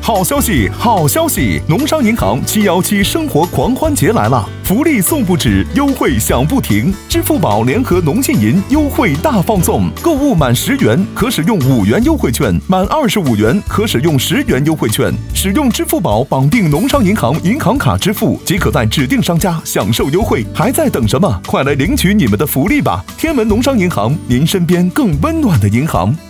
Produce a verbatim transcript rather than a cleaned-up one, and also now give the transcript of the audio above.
好消息，好消息！农商银行七一七生活狂欢节来了，福利送不止，优惠享不停。支付宝联合农信银优惠大放送，购物满十元可使用五元优惠券，满二十五元可使用十元优惠券。使用支付宝绑定农商银行银行卡支付，即可在指定商家享受优惠。还在等什么？快来领取你们的福利吧！天门农商银行，您身边更温暖的银行。